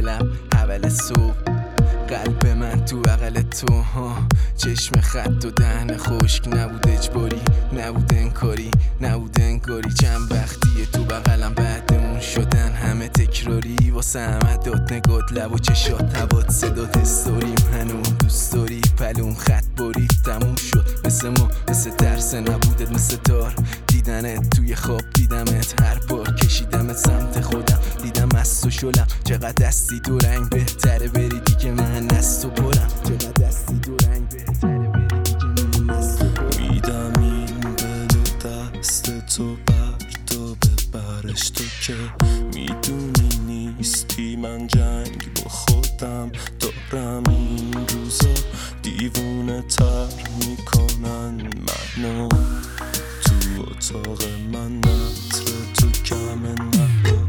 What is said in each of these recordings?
دلم اول صبح، قلب من تو بغل تو ها، چشم خط و دهن خشک، نبود اجباری، نبود انکاری، نبود انگاری. چند وقتیه تو بغلم بعدمون شدن همه تکراری، واسه همه داد نگات لب و چشات هوات صدات استوریم، هنوز دوست داری پلوم خط برید تموم شد. مثل ما مثل ترس نبودت، مثل تار دیدنت توی خواب دیدمت، هر بار کشیدمت سمت خودم دیدم مست و شلم. چقدر دستی دو رنگ بهتره بری دیگه من از تو برم، چقدر دستی دو رنگ بهتره بری دیگه من از تو برم. میدم این دل و دست تو بردا ببرش، تو که میدونی نیستی من جنگ با خودم دارم. این روزا دیوونه تر میکنن منو، تو اتاق من نطر تو کم نبود.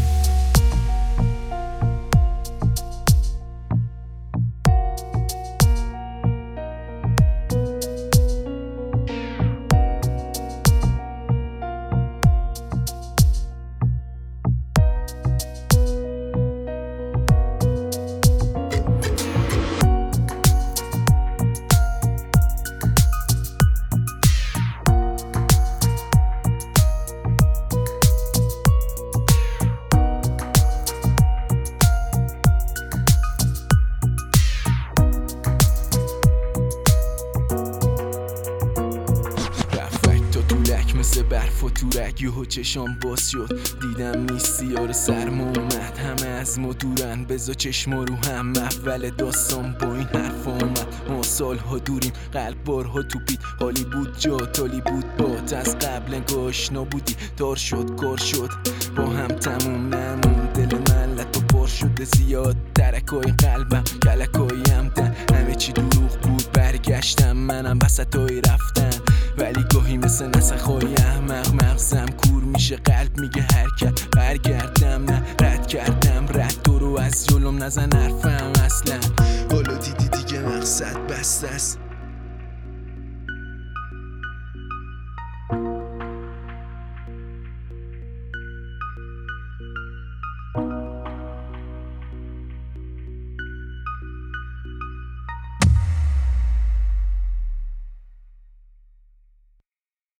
مثل برف و تورک یهو چشام باز شد، دیدم نیستی یار سرما اومد، همه از ما دورن بزا چشما رو هم. اول داستان با این حرف اومد، ما سالها دوریم قلب بارها تو پید، حالی بود جات حالی بود بات، از قبل انگاه آشنا بودی دار شد کار شد با هم تموم نمون. دل من لطا بار شده زیاد، ترکای قلبم کلکای همدن، همه چی دروغ بود برگشتم منم وسطای رفتن، ولی گاهی مثل نسخهای احمق مغزم کور میشه، قلب میگه حرکت برگردم، نه رد کردم رد تو رو از جلوم نزن حرفم اصلا. حالا دیدی دیگه مقصد بسته است،